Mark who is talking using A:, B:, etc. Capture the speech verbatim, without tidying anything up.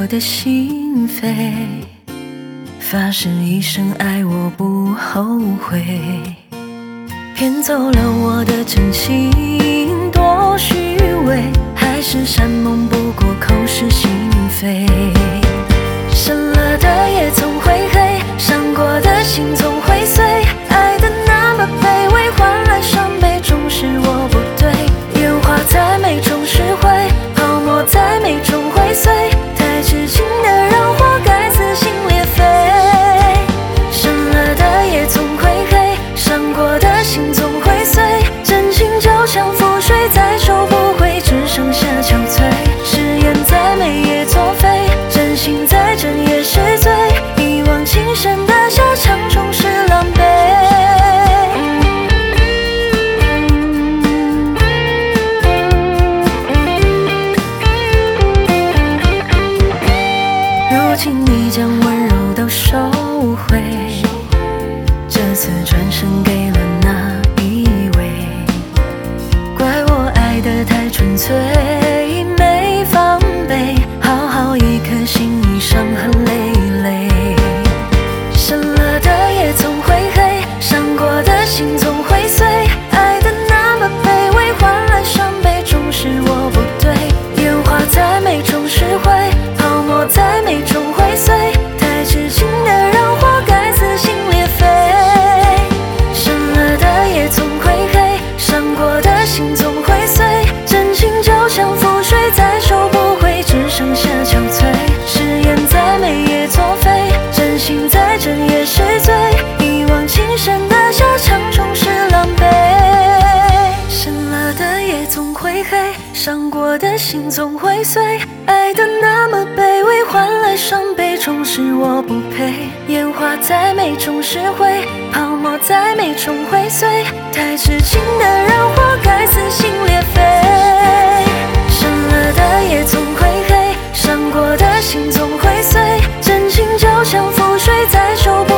A: 的心扉，发誓一生爱我不后悔，骗走了我的真心，多虚伪，海誓山盟不过口是心非。深了的夜总会黑，伤过的心总会碎，爱的那么卑微，换来伤悲，总是我不对。烟花在美中释怀，泡沫在美中会碎，太痴情的人活该撕心裂肺。深了的夜总会黑，伤过的心总会碎，真情就像覆水，再收不回，只剩下憔悴。誓言再美也作废，真心再真也是罪，一往情深的下场终是狼狈。如今你将温柔都收回，这次转身给了哪一位？怪我爱得太纯粹，没防备，好好一颗心已伤痕累累。深了的夜总会黑，伤过的心总会碎，爱的那么卑微，换来伤悲，总是我不对。烟花在美中释怀，泡沫在美中会碎，太痴情的人活该撕心裂肺。深了的夜总会黑，伤过的心总会碎，真情就像覆水，再收不回，只剩下憔悴。誓言再美也作废，真心再真也是罪，一往情深的下场终是狼狈。深了的夜总会黑，伤过的心总会碎，爱的那么卑微，换来伤悲，终是我不配。烟花在美中释怀，泡沫在美中会碎，太痴情的人活该撕心裂肺。深了的夜总会黑，伤过的心总会碎，真情就像覆水，再收